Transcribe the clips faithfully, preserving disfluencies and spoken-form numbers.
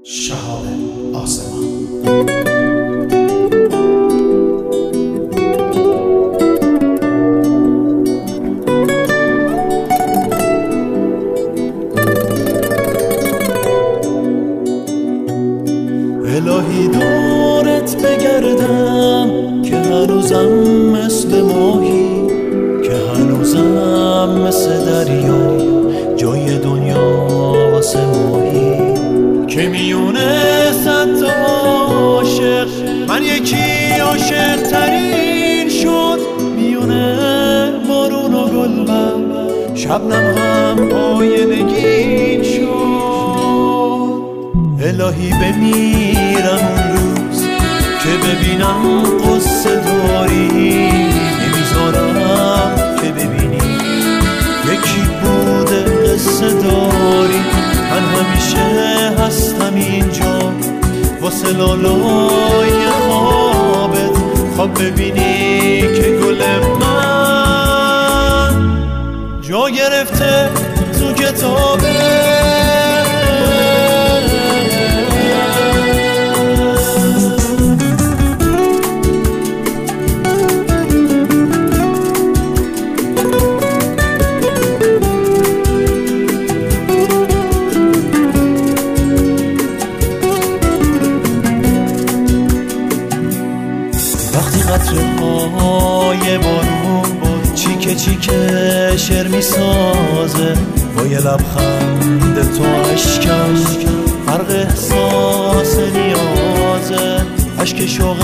شهاب آسمان. الهی دورت بگردم که هنوزم مثل ماهی، که هنوزم مثل دریا جای دنیا واسه ماهی، که میونه صد تا عاشق من یکی عاشق ترین شد، میونه بارون و گلبن شبنم هم آینگین شد. الهی بمیرم اون روز که ببینم قصه داری، نمیذارم که ببینی یکی بوده قصه داری. من همیشه هستم اینجا واسه لالای خوابت، خواب ببینی که گل من جا گرفته تو کتابه. وقتی قطره های بارون چیکه چیکه شعر میسازه، با یه لبخند تو اشکم فرق احساس نیازه، عشق شوق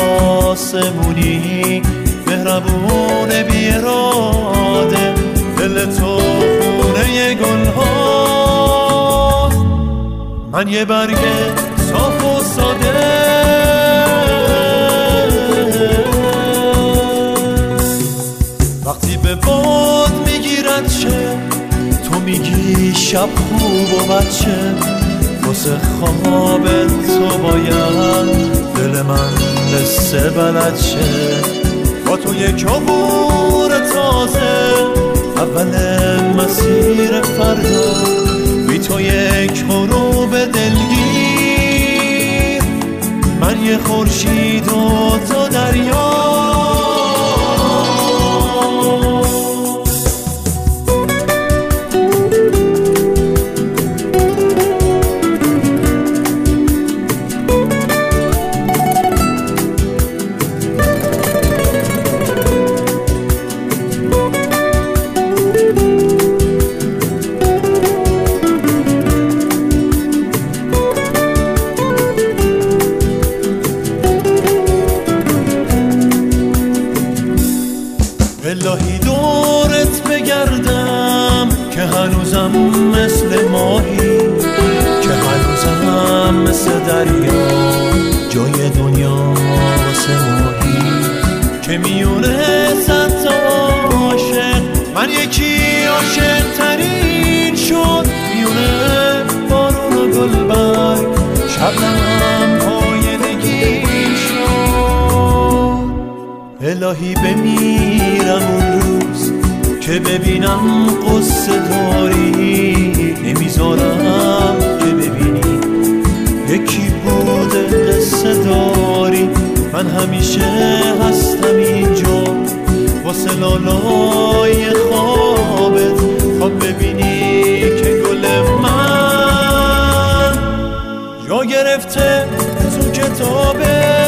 آسمونی مهربون بی اراده، دل تو خونه گل ها، من یه برگ صاف و ساده. وقتی به باد میگیرد چه تو میگی شب خوب و بچه، واسه خواب تو باید دل من لسه بلد شه. با تو یک عبور تازه اول مسیر فردا، بی تو یک غروب دلگیر، من یه خورشید و تو دریا. الهی دورت بگردم که هنوزم مثل ماهی، که هنوزم مثل دریا جای دنیا واسه ماهی، که میونه صد تا عاشق من یکی عاشق ترین شد، میونه بارون و گلبرگ شبنم آینگین شد. الهی بمیرم اون روز که ببینم قصه داری، نمیذارم که ببینی یکی بوده قصه داری. من همیشه هستم اینجا واسه لالای خوابت، خواب ببینی که گل من جا گرفته تو کتابه.